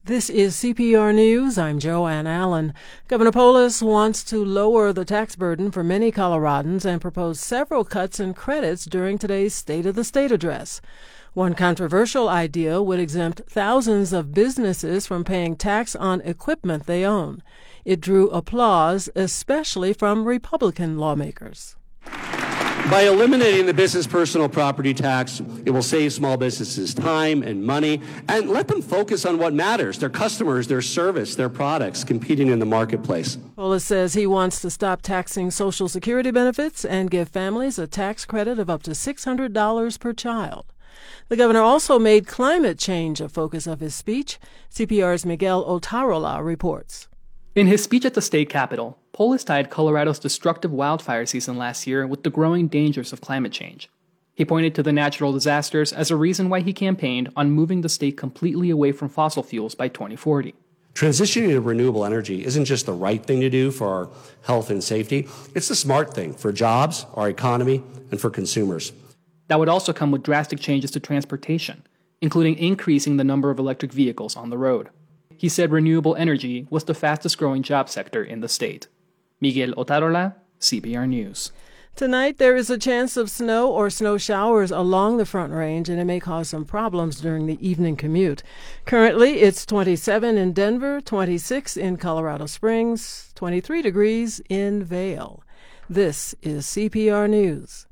This is CPR News. I'm Joanne Allen. Governor Polis wants to lower the tax burden for many Coloradans and proposed several cuts and credits during today's State of the State address. One controversial idea would exempt thousands of businesses from paying tax on equipment they own. It drew applause, especially from Republican lawmakers. By eliminating the business personal property tax, it will save small businesses time and money and let them focus on what matters, their customers, their service, their products competing in the marketplace. Polis says he wants to stop taxing Social Security benefits and give families a tax credit of up to $600 per child. The governor also made climate change a focus of his speech. CPR's Miguel Otarola reports. In his speech at the state capitol, Polis tied Colorado's destructive wildfire season last year with the growing dangers of climate change. He pointed to the natural disasters as a reason why he campaigned on moving the state completely away from fossil fuels by 2040. Transitioning to renewable energy isn't just the right thing to do for our health and safety, it's the smart thing for jobs, our economy, and for consumers. That would also come with drastic changes to transportation, including increasing the number of electric vehicles on the road. He said renewable energy was the fastest growing job sector in the state. Miguel Otarola, CPR News. Tonight, there is a chance of snow or snow showers along the Front Range, and it may cause some problems during the evening commute. Currently, it's 27 in Denver, 26 in Colorado Springs, 23 degrees in Vail. This is CPR News.